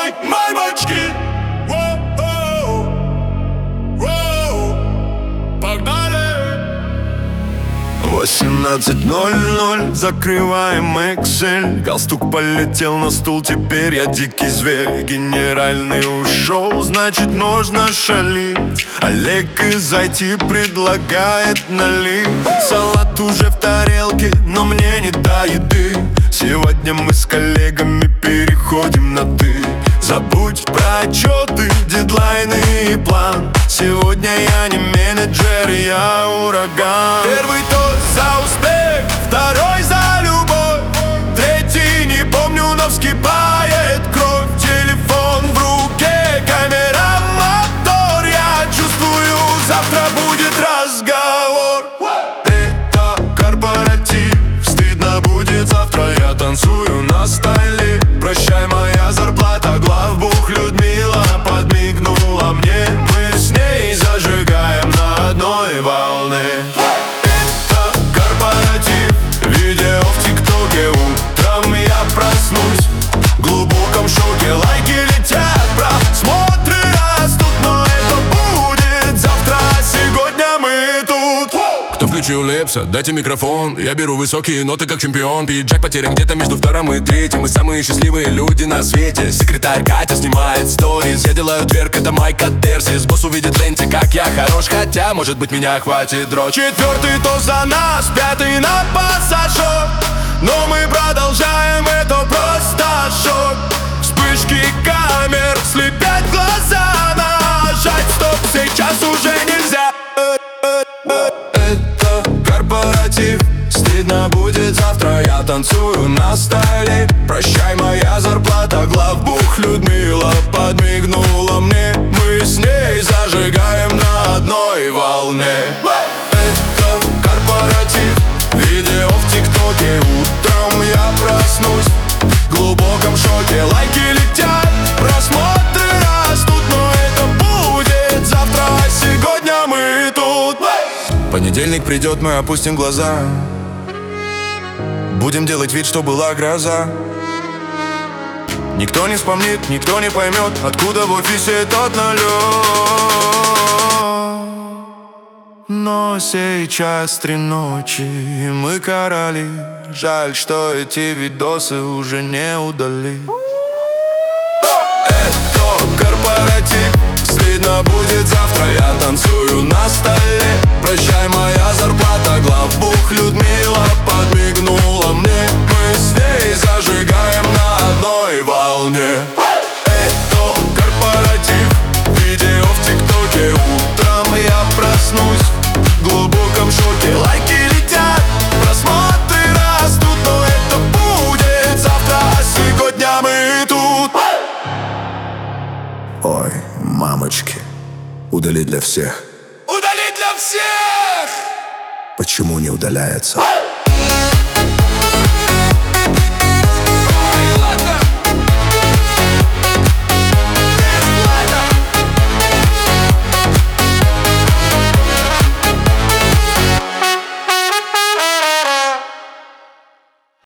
Ой, мамочки, погнали! 18:00, закрываем Excel. Галстук полетел на стул, теперь я дикий зверь. Генеральный ушел, значит нужно шалить. Олег из IT предлагает налить. Салат уже в тарелке, но мне не до еды. Сегодня мы с коллегами переходим на «ты». Забудь про отчеты, дедлайны и план. Сегодня я не менеджер, я ураган. Первый тост за успех, второй за любовь, третий не помню, но вскипает кровь. Телефон в руке, камера, мотор. Я чувствую, завтра будет разговор. Это корпоратив, стыдно будет завтра. Я танцую на столе. Прощай, моя зарплата, главбух Людмила подмигнула мне. Мы с ней зажигаем на одной волне. Это корпоратив, видео в ТикТоке. Утром я проснусь в глубоком шоке. Лайки летят, просмотры растут, но это будет завтра, а сегодня мы тут. Кто включил Лепса? Дайте микрофон. Я беру высокие ноты, как чемпион. Пиджак потерян где-то между вторым и третьим. Мы самые счастливые люди на свете. Секретарь Катя снимает сториз. Я делаю тверк, это мой катарсис. Босс увидит в ленте, как я хорош. Хотя, может быть, меня хватит дрочь. Четвертый тост за нас, пятый на пассажир. Но мы продолжаем, это просто шок. Вспышки камер слепят глаза. Нажать стоп, сейчас уже нельзя. Это корпоратив, стыдно будет завтра. Я танцую на столе. Прощай, моя зарплата, главбух Людмила подмигнула мне. Мы с ней зажигаем на одной волне. Это корпоратив, видео в ТикТоке. Утром я проснусь в глубоком шоке. Лайки летят, просмотры растут, но это будет завтра, а сегодня мы тут. Понедельник придет, мы опустим глаза. Будем делать вид, что была гроза. Никто не вспомнит, никто не поймет, откуда в офисе тот налет. Но сейчас 3 ночи, и мы короли. Жаль, что эти видосы уже не удали. Это корпоратив, стыдно будет завтра. Я танцую на столе. Прощай, моя зарплата, главбух Людмила подмигнула мне. Мы с ней зажигаем на одной волне. Это корпоратив, видео в ТикТоке. Утром я проснусь в глубоком шоке. Лайки летят, просмотры растут, но это будет завтра, а сегодня мы тут. Ой, мамочки, удали для всех. Удалить для всех! Почему не удаляется?